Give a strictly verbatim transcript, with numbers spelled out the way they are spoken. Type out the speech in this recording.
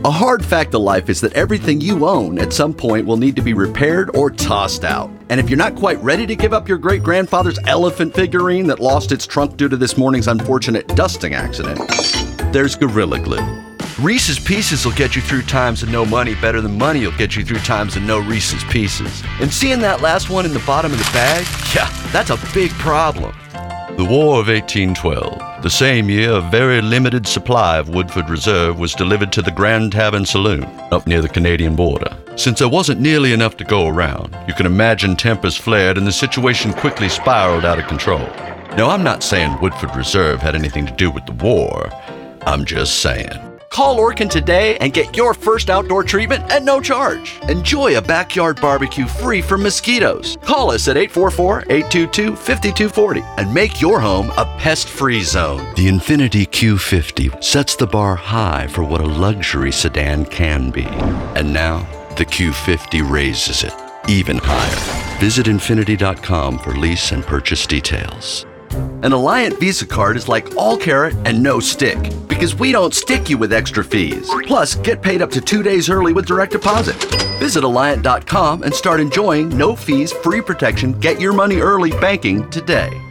A hard fact of life is that everything you own at some point will need to be repaired or tossed out. And if you're not quite ready to give up your great-grandfather's elephant figurine that lost its trunk due to this morning's unfortunate dusting accident, there's Gorilla Glue. Reese's Pieces will get you through times of no money better than money will get you through times of no Reese's Pieces. And seeing that last one in the bottom of the bag? Yeah, that's a big problem. The War of eighteen twelve. The same year, a very limited supply of Woodford Reserve was delivered to the Grand Tavern Saloon, up near the Canadian border. Since there wasn't nearly enough to go around, you can imagine tempers flared and the situation quickly spiraled out of control. Now, I'm not saying Woodford Reserve had anything to do with the war. I'm just saying. Call Orkin today and get your first outdoor treatment at no charge. Enjoy a backyard barbecue free from mosquitoes. Call us at eight four four, eight two two, five two four zero and make your home a pest-free zone. The Infiniti Q fifty sets the bar high for what a luxury sedan can be. And now, the Q fifty raises it even higher. Visit Infiniti dot com for lease and purchase details. An Alliant Visa card is like all carrot and no stick, because we don't stick you with extra fees. Plus, get paid up to two days early with direct deposit. Visit Alliant dot com and start enjoying no fees, free protection, get your money early banking today.